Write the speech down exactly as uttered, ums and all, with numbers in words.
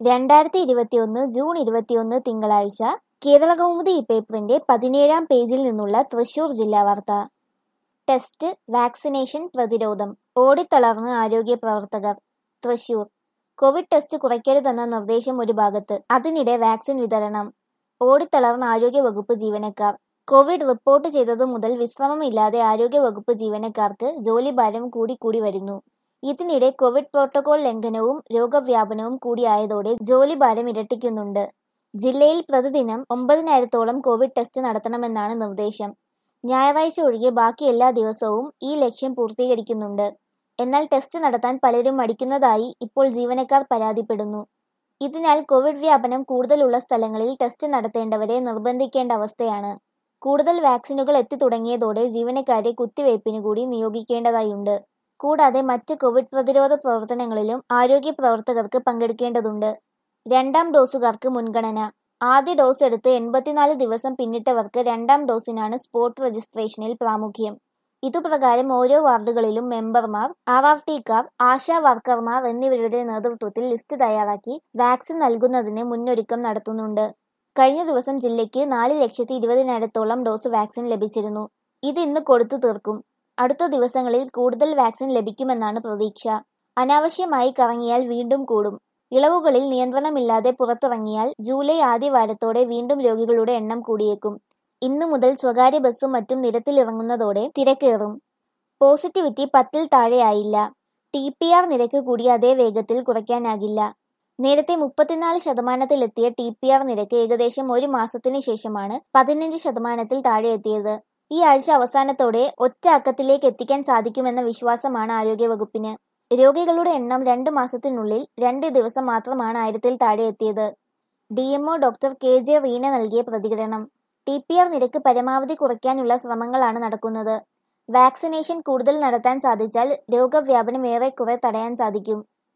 രണ്ടായിരത്തി ഇരുപത്തിയൊന്ന് ജൂൺ ഇരുപത്തിയൊന്ന് തിങ്കളാഴ്ച കേരളകൗമുദി ഈ പേപ്പറിന്റെ പതിനേഴാം പേജിൽ നിന്നുള്ള തൃശൂർ ജില്ലാ വാർത്ത. ടെസ്റ്റ്, വാക്സിനേഷൻ, പ്രതിരോധം ഓടിത്തളർന്ന് ആരോഗ്യ പ്രവർത്തകർ. തൃശൂർ. കോവിഡ് ടെസ്റ്റ് കുറയ്ക്കരുതെന്ന നിർദ്ദേശം ഒരു ഭാഗത്ത്, അതിനിടെ വാക്സിൻ വിതരണം. ഓടിത്തളർന്ന ആരോഗ്യവകുപ്പ് ജീവനക്കാർ. കോവിഡ് റിപ്പോർട്ട് ചെയ്തതു മുതൽ വിശ്രമമില്ലാതെ ആരോഗ്യവകുപ്പ് ജീവനക്കാർക്ക് ജോലിഭാരം കൂടിക്കൂടി വരുന്നു. ഇതിനിടെ കോവിഡ് പ്രോട്ടോകോൾ ലംഘനവും രോഗവ്യാപനവും കൂടിയായതോടെ ജോലിഭാരം ഇരട്ടിക്കുന്നുണ്ട്. ജില്ലയിൽ പ്രതിദിനം ഒമ്പതിനായിരത്തോളം കോവിഡ് ടെസ്റ്റ് നടത്തണമെന്നാണ് നിർദ്ദേശം. ഞായറാഴ്ച ഒഴികെ ബാക്കി എല്ലാ ദിവസവും ഈ ലക്ഷ്യം പൂർത്തീകരിക്കുന്നുണ്ട്. എന്നാൽ ടെസ്റ്റ് നടത്താൻ പലരും മടിക്കുന്നതായി ഇപ്പോൾ ജീവനക്കാർ പരാതിപ്പെടുന്നു. ഇതിനാൽ കോവിഡ് വ്യാപനം കൂടുതലുള്ള സ്ഥലങ്ങളിൽ ടെസ്റ്റ് നടത്തേണ്ടവരെ നിർബന്ധിക്കേണ്ട അവസ്ഥയാണ്. കൂടുതൽ വാക്സിനുകൾ എത്തിത്തുടങ്ങിയതോടെ ജീവനക്കാരെ കുത്തിവയ്പ്പിന് കൂടി നിയോഗിക്കേണ്ടതായുണ്ട്. കൂടാതെ മറ്റ് കോവിഡ് പ്രതിരോധ പ്രവർത്തനങ്ങളിലും ആരോഗ്യ പ്രവർത്തകർക്ക് പങ്കെടുക്കേണ്ടതുണ്ട്. രണ്ടാം ഡോസുകാർക്ക് മുൻഗണന. ആദ്യ ഡോസ് എടുത്ത് എൺപത്തിനാല് ദിവസം പിന്നിട്ടവർക്ക് രണ്ടാം ഡോസിനാണ് സ്പോട്ട് രജിസ്ട്രേഷനിൽ പ്രാമുഖ്യം. ഇതുപ്രകാരം ഓരോ വാർഡുകളിലും മെമ്പർമാർ, ആർ ആർ ടിക്കാർ, ആശാ വർക്കർമാർ എന്നിവരുടെ നേതൃത്വത്തിൽ ലിസ്റ്റ് തയ്യാറാക്കി വാക്സിൻ നൽകുന്നതിന് മുന്നൊരുക്കം നടത്തുന്നുണ്ട്. കഴിഞ്ഞ ദിവസം ജില്ലയ്ക്ക് നാല് ലക്ഷത്തി ഇരുപതിനായിരത്തോളം ഡോസ് വാക്സിൻ ലഭിച്ചിരുന്നു. ഇത് ഇന്ന് കൊടുത്തു തീർക്കും. അടുത്ത ദിവസങ്ങളിൽ കൂടുതൽ വാക്സിൻ ലഭിക്കുമെന്നാണ് പ്രതീക്ഷ. അനാവശ്യമായി കറങ്ങിയാൽ വീണ്ടും കൂടും. ഇളവുകളിൽ നിയന്ത്രണമില്ലാതെ പുറത്തിറങ്ങിയാൽ ജൂലൈ ആദ്യവാരത്തോടെ വീണ്ടും രോഗികളുടെ എണ്ണം കൂടിയേക്കും. ഇന്നു മുതൽ സ്വകാര്യ ബസ്സും മറ്റും നിരത്തിലിറങ്ങുന്നതോടെ തിരക്കേറും. പോസിറ്റിവിറ്റി പത്തിൽ താഴെയായില്ല. ടി പി ആർ നിരക്ക് കൂടി അതേ വേഗത്തിൽ കുറയ്ക്കാനാകില്ല. നേരത്തെ മുപ്പത്തിനാല് ശതമാനത്തിലെത്തിയ ടി പി ആർ നിരക്ക് ഏകദേശം ഒരു മാസത്തിന് ശേഷമാണ് പതിനഞ്ച് ശതമാനത്തിൽ താഴെ എത്തിയത്. ഈ ആഴ്ച അവസാനത്തോടെ ഒറ്റ അക്കത്തിലേക്ക് എത്തിക്കാൻ സാധിക്കുമെന്ന വിശ്വാസമാണ് ആരോഗ്യവകുപ്പിന്. രോഗികളുടെ എണ്ണം രണ്ട് മാസത്തിനുള്ളിൽ രണ്ട് ദിവസം മാത്രമാണ് ആയിരത്തിൽ താഴെ എത്തിയത്. D M O doctor K J Reena നൽകിയ പ്രതികരണം. ടി പി ആർ നിരക്ക് പരമാവധി കുറയ്ക്കാനുള്ള ശ്രമങ്ങളാണ് നടക്കുന്നത്. വാക്സിനേഷൻ കൂടുതൽ നടത്താൻ സാധിച്ചാൽ രോഗവ്യാപനം ഏറെക്കുറെ തടയാൻ സാധിക്കും.